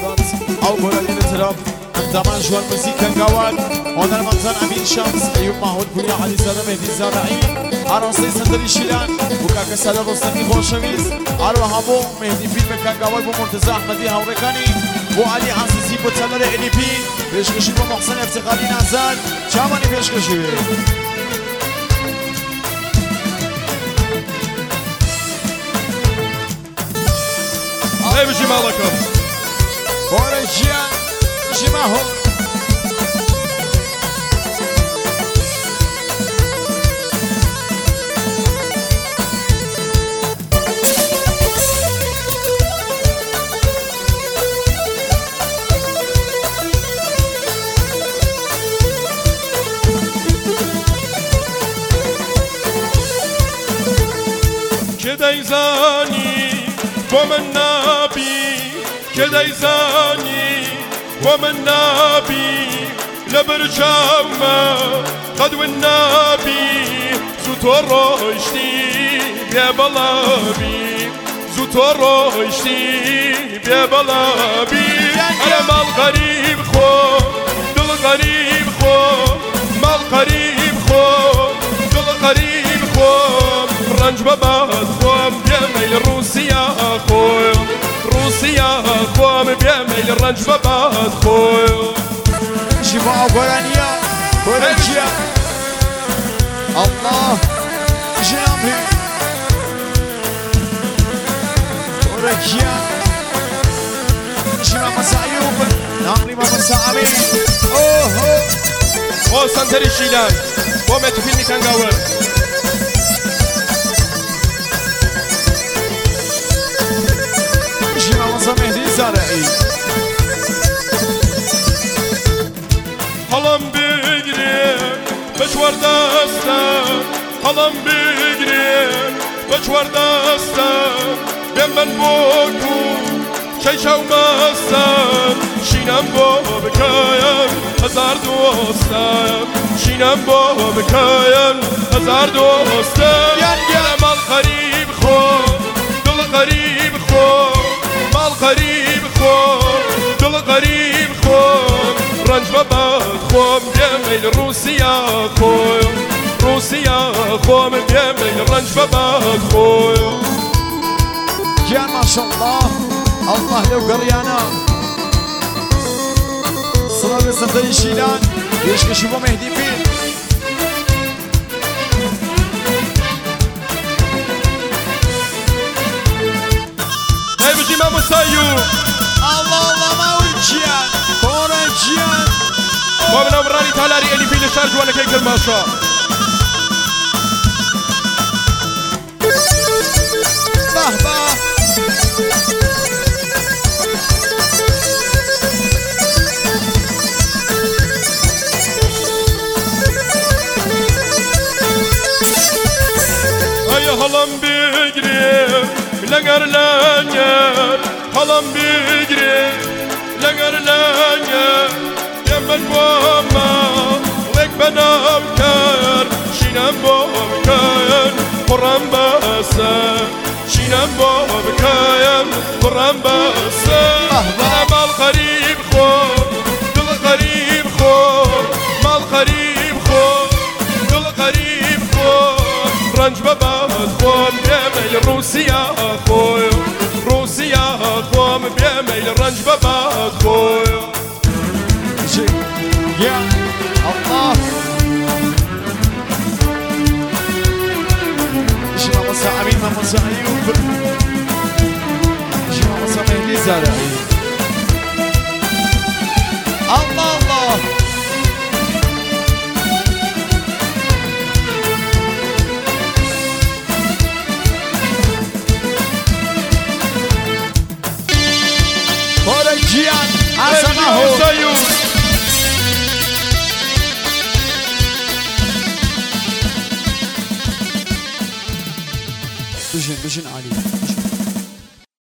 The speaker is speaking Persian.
حبيبات او بولادين التراب زمان جوان موسيقى قوال هنا المنظر امين شمس ايوب ماهود بنيا علي زاده مهدي زارعي عروسي سندري شيلان وكاكا ساده رستمي خوشويز ارو هبو مهدي فيلم كان قوال بو مرتضى احمدي هوركاني بو علي عزيزي بو تلر ال بي پیشکشی بو محسن افتخاری نزد چمانی پیشکشی بجي مالكم ورجيان جماهو كده يزاني ومن نبي كده يزاني ومن نبي لبرجاوما قد والنبي زوتو روشتي بيا بلابي زوتو روشتي بيا بلابي انا مال غريب خو دل غريب خو مال غريب خو دل غريب خو رنج بباد خوام بيميل روسيا خوام روسيا خوام بيميل رنج بباد خوام شفاء قرانيا قرانيا الله جنبي قرانيا شفاء مسايوب نامري ما مساعمي او سنتري شيلان ومت فيلمي كان قاور مهدي زارعي halam bigri beşvar dasta halam bigri beşvar dasta ben boku şey şavmastan şinem bobkayan hazar dostam şinem bobkayan hazar dostam gel mal garip xo dil garip xo مال غريب خوم دل غريب خوم رنج بباد خوم بيميل روسيا خوم روسيا خوم بيميل رنج بباد خوم يا ما شاء الله الله لو قريانا صلاة سنتري شيلان يشكشي بو مهدي فين ما مسايو الله الله ما ورجيان ورجيان ومن امراني تالاري اللي في الشارج وانا كيك الماشا باه باه هيا هلم بيجري لنگر لنگر halam bigri لنگر لنگر يمن بوما لك بنام كار شينام بوكاين قرام باسا شينام بوكاين قرام باسا انا مال غريب خو دل غريب خو مال غريب خو دل غريب خو رنج بباد خوام بيميل روسيا خويا روسيا خوام بيميل رنج بباد خويا يا الله شما مسا امين ما مسا ايوب شما مسا مهدي زارعي الله الله ورجيان عزمه بجن علي